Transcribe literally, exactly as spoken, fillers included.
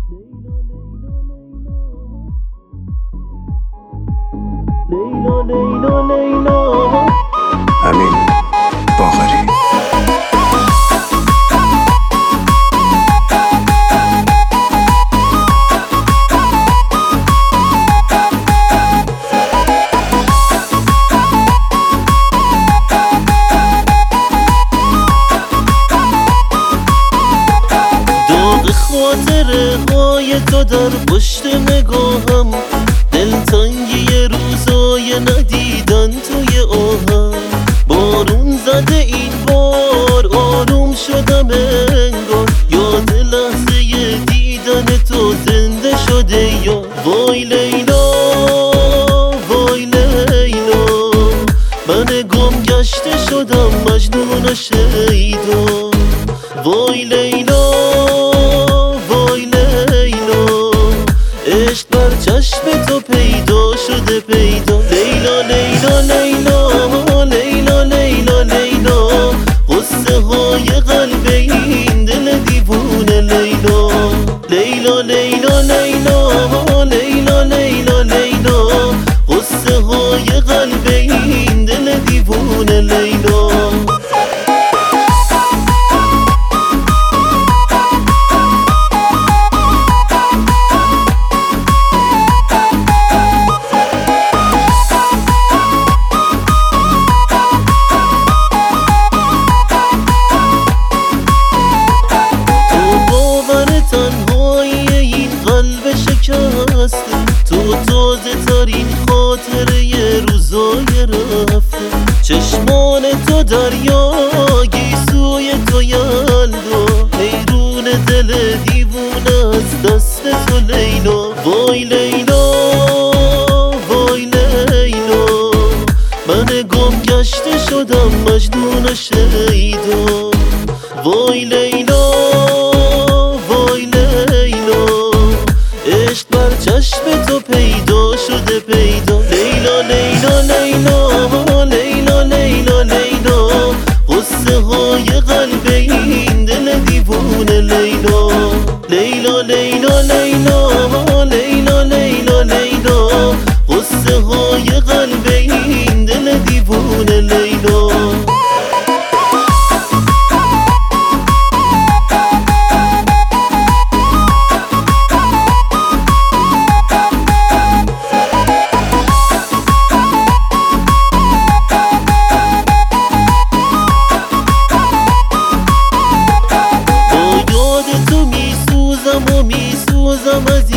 لیلا لیلا لیلا امین باقری. داغ خاطره های تو در پشت نگاهم، دلتنگی روزای ندیدن توی آهم. بارون زده این بار آروم شدم انگار، یاد لحظه دیدن تو زنده شده یا وای لیلا وای لیلا. من گم گشته شدم مجنون شیدا. وای لیلا وای لیلا، عشق بر چشم تو پیدا شده پیدا. لیلا لیلا لیلا لیلا لیلا لیلا، قصه های قلب این دل دیوونه. لیلا لیلا لیلا لیلا لیلا لیلا لیلا، قصه های قلب این دل دیوونه. لیلا تو تازه ترین خاطره ی روزای رفته. چشمان تو دریایی سوی تو یلدا، حیرون دل دیوونه از دست تو. لیلا وای لیلا وای لیلا، من گم گشته شدم مجنون شیدا. وای لیلا وای لیلا، عشق بر چشم تو پیدا شده پیدا. لیلا لیلا لیلا لیلا لیلا لیلا، قصه های قلب این دل دیوونه. لیلا لیلا لیلا لیلا لیلا لیلا لیلا، قصه های قلب این دل دیوونه. لیلا و میسوزم از